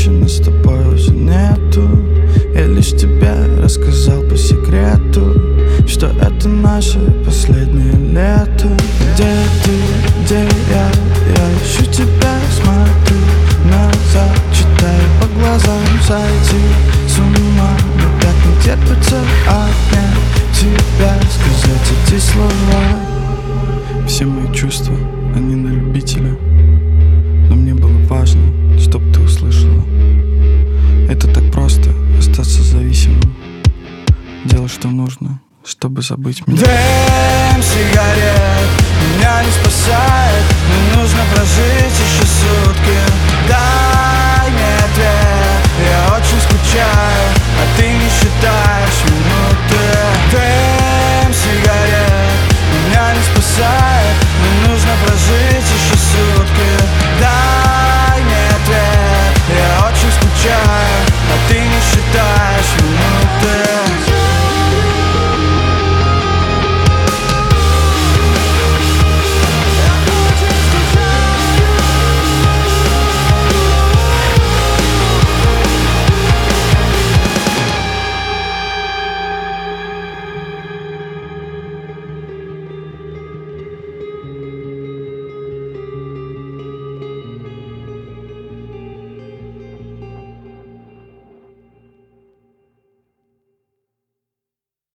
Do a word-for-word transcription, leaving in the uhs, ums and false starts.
женщины с тобой уже нету. Я лишь тебе рассказал по секрету, что это наше последнее лето. Где ты, где я, я ищу тебя, смотрю назад, читаю по глазам, сойти с ума. Но так не терпится обнять тебя, сказать эти слова. Все мои чувства, они на любителя, но мне было важно, чтоб ты услышала. Это так просто, остаться зависимым. Делай, что нужно, чтобы забыть меня. Дым сигарет меня не спасает, мне нужно прожить